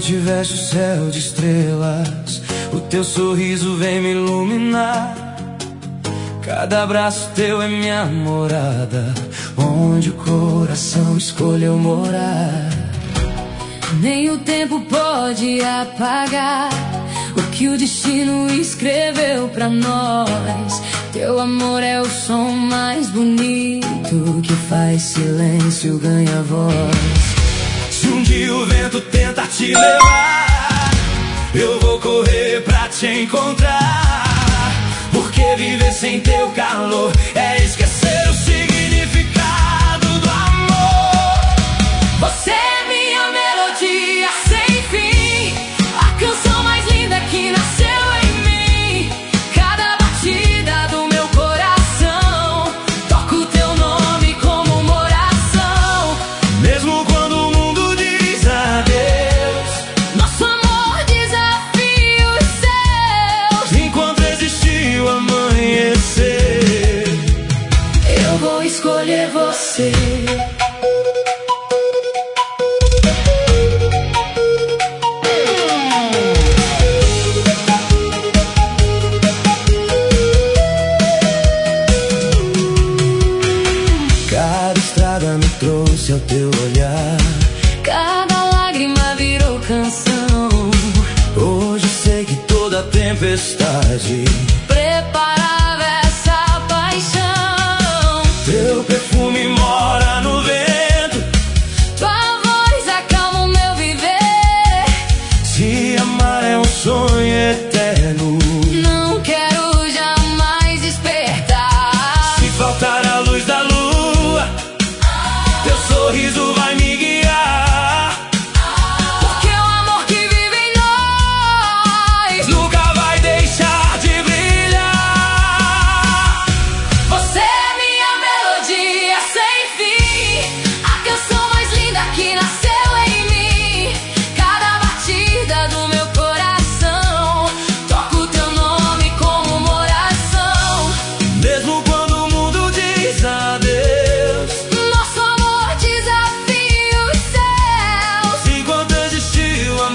tivesse o céu de estrelas, o teu sorriso vem me iluminar. Cada abraço teu é minha morada, onde o coração escolheu morar. Nem o tempo pode apagar o que o destino escreveu pra nós. Teu amor é o som mais bonito que faz silêncio ganhar voz. Se um dia o vento tenta te levar, eu vou correr pra te encontrar. Porque viver sem teu calor é esquecer o significado do amor. Você é minha melodia sem fim, a canção mais linda que nasceu em mim. Cada batida do meu coração toco teu nome como uma oração. Mesmo quando o mundo diz adeus, nosso amor desafia os céus. enquanto existir o amanhecer, Eu vou escolher você. cada estrada me trouxe ao teu olhar. Cada lágrima virou canção. Hoje sei que toda tempestade Preparava essa paixão. teu perfume mora no vento. Tua voz acalma o meu viver. Se amar é um sonho eterno, Não quero jamais despertar. se faltar a luz da lua, teu sorriso vai me guiar. Porque o amor que vive em nós Nunca vai deixar de brilhar. Você é minha melodia sem fim, a canção mais linda que nasceu em mim. Cada batida do meu coração toco teu nome como uma oração. Mesmo quando o mundo diz adeus, Nosso amor desafia os céus. enquanto existir o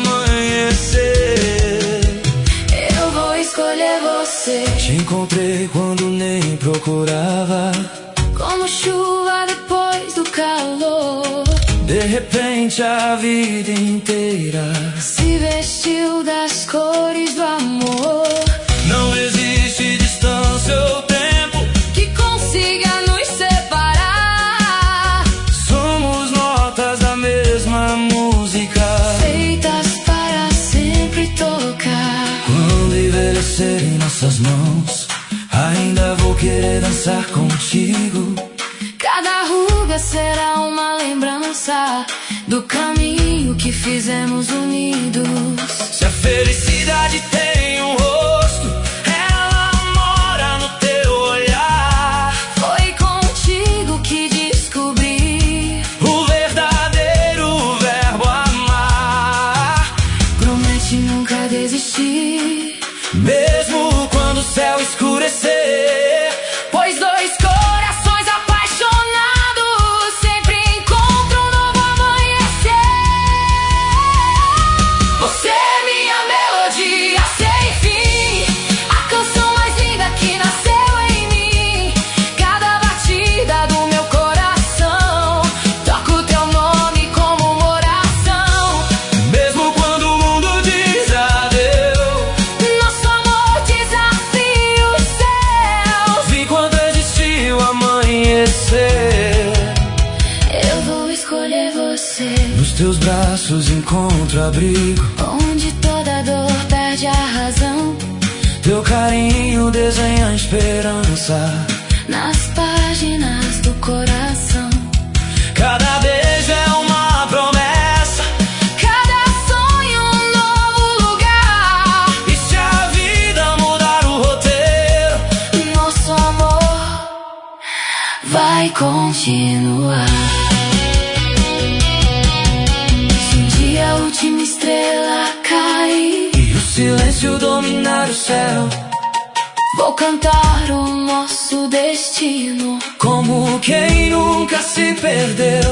amanhecer, Eu vou escolher você. te encontrei quando nem procurava. Como chuva depois do calor, De repente a vida inteira se vestiu das cores do amor. não existe distância ou tempo, Que consiga nos separar. somos notas da mesma música. Feitas para sempre tocar. Quando envelhecerem nossas mãos, ainda vou querer dançar contigo. Cada ruga será uma lembrança do caminho que fizemos unidos. Se a felicidade tem um rosto, ela mora no teu olhar. Foi contigo que descobri O verdadeiro verbo amar. promete nunca desistir. Mesmo quando o céu escurecer, Pois dois corações apaixonados sempre encontram um novo amanhecer. Você é minha melodia sem fim, a canção mais linda que nasceu em mim. Cada batida do meu coração toco teu nome como uma oração. mesmo quando o mundo diz adeus, Nosso amor desafia os céus. enquanto existir o amanhecer, Eu vou escolher você. nos teus braços encontro abrigo. Onde toda dor perde a razão, Teu carinho desenha a esperança. nas páginas do coração. Cada beijo é uma promessa. Cada sonho um novo lugar. E se a vida mudar o roteiro, Nosso amor vai continuar. Se um dia a última estrela cair, e o silêncio dominar o céu, vou cantar o nosso destino. como quem nunca se perdeu.